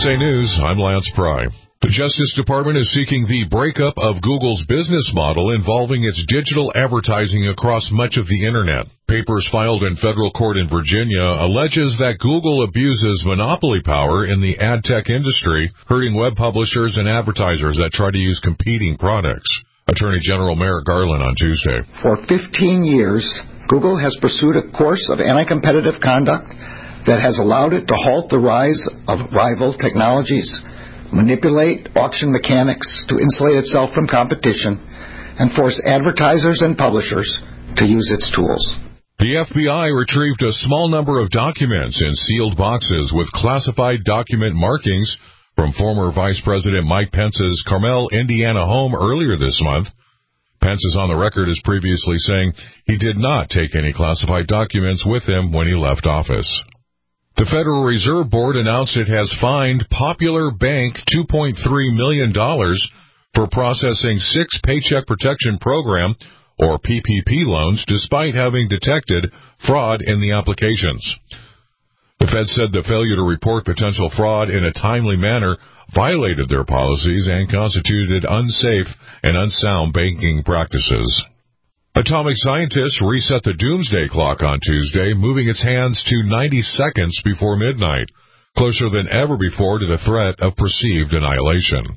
USA News, I'm Lance Pry. The Justice Department is seeking the breakup of Google's business model involving its digital advertising across much of the Internet. Papers filed in federal court in Virginia alleges that Google abuses monopoly power in the ad tech industry, hurting web publishers and advertisers that try to use competing products. Attorney General Merrick Garland on Tuesday. For 15 years, Google has pursued a course of anti-competitive conduct that has allowed it to halt the rise of rival technologies, manipulate auction mechanics to insulate itself from competition, and force advertisers and publishers to use its tools. The FBI retrieved a small number of documents in sealed boxes with classified document markings from former Vice President Mike Pence's Carmel, Indiana home earlier this month. Pence is on the record as previously saying he did not take any classified documents with him when he left office. The Federal Reserve Board announced it has fined Popular Bank $2.3 million for processing 6 Paycheck Protection Program, or PPP loans, despite having detected fraud in the applications. The Fed said the failure to report potential fraud in a timely manner violated their policies and constituted unsafe and unsound banking practices. Atomic scientists reset the doomsday clock on Tuesday, moving its hands to 90 seconds before midnight, closer than ever before to the threat of perceived annihilation.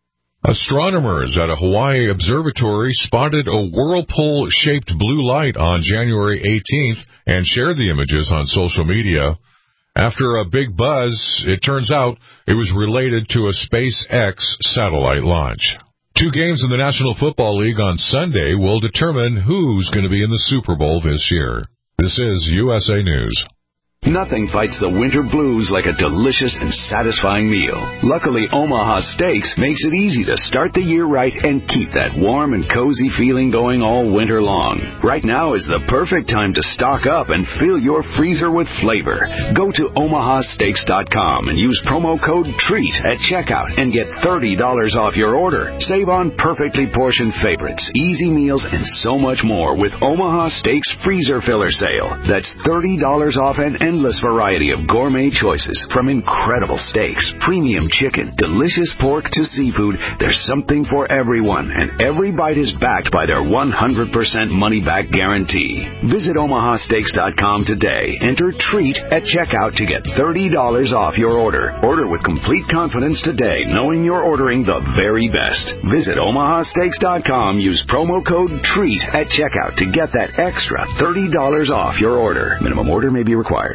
Astronomers at a Hawaii observatory spotted a whirlpool-shaped blue light on January 18th and shared the images on social media. After a big buzz, it turns out it was related to a SpaceX satellite launch. 2 games in the National Football League on Sunday will determine who's going to be in the Super Bowl this year. This is USA News. Nothing fights the winter blues like a delicious and satisfying meal. Luckily, Omaha Steaks makes it easy to start the year right and keep that warm and cozy feeling going all winter long. Right now is the perfect time to stock up and fill your freezer with flavor. Go to omahasteaks.com and use promo code TREAT at checkout and get $30 off your order. Save on perfectly portioned favorites, easy meals, and so much more with Omaha Steaks Freezer Filler Sale. That's $30 off an endless variety of gourmet choices, from incredible steaks, premium chicken, delicious pork to seafood. There's something for everyone, and every bite is backed by their 100% money-back guarantee. Visit omahasteaks.com today. Enter TREAT at checkout to get $30 off your order. Order with complete confidence today, knowing you're ordering the very best. Visit omahasteaks.com. Use promo code TREAT at checkout to get that extra $30 off your order. Minimum order may be required.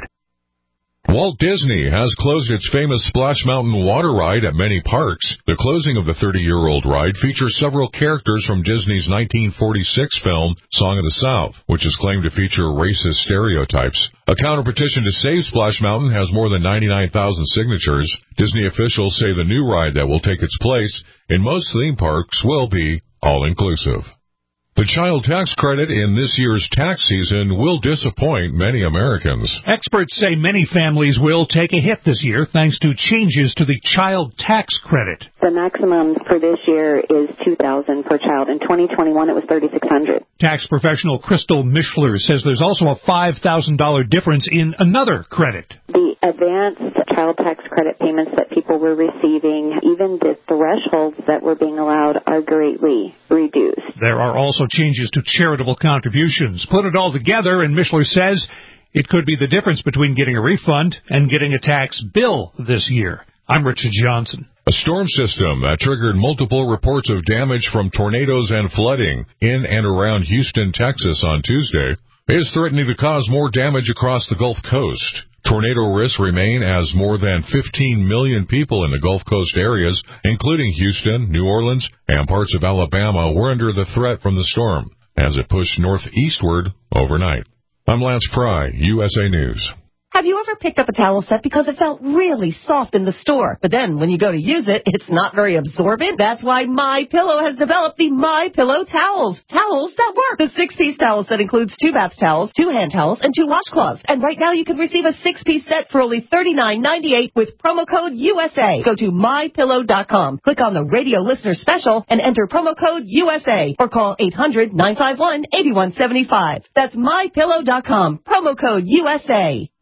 Walt Disney has closed its famous Splash Mountain water ride at many parks. The closing of the 30-year-old ride features several characters from Disney's 1946 film Song of the South, which is claimed to feature racist stereotypes. A counter-petition to save Splash Mountain has more than 99,000 signatures. Disney officials say the new ride that will take its place in most theme parks will be all-inclusive. The child tax credit in this year's tax season will disappoint many Americans. Experts say many families will take a hit this year thanks to changes to the child tax credit. The maximum for this year is $2,000 per child. In 2021, it was $3,600. Tax professional Crystal Mishler says there's also a $5,000 difference in another credit. The advanced child tax credit payments that people were receiving, even the thresholds that were being allowed, are greatly reduced. There are also changes to charitable contributions. Put it all together, and Mishler says it could be the difference between getting a refund and getting a tax bill this year. I'm Richard Johnson. A storm system that triggered multiple reports of damage from tornadoes and flooding in and around Houston, Texas on Tuesday is threatening to cause more damage across the Gulf Coast. Tornado risks remain as more than 15 million people in the Gulf Coast areas, including Houston, New Orleans, and parts of Alabama, were under the threat from the storm as it pushed northeastward overnight. I'm Lance Pry, USA News. Have you ever picked up a towel set because it felt really soft in the store, but then when you go to use it, it's not very absorbent? That's why MyPillow has developed the MyPillow towels. Towels that work. The 6-piece towel set includes 2 bath towels, 2 hand towels, and 2 washcloths. And right now you can receive a 6-piece set for only $39.98 with promo code USA. Go to MyPillow.com. Click on the radio listener special and enter promo code USA or call 800-951-8175. That's MyPillow.com. Promo code USA.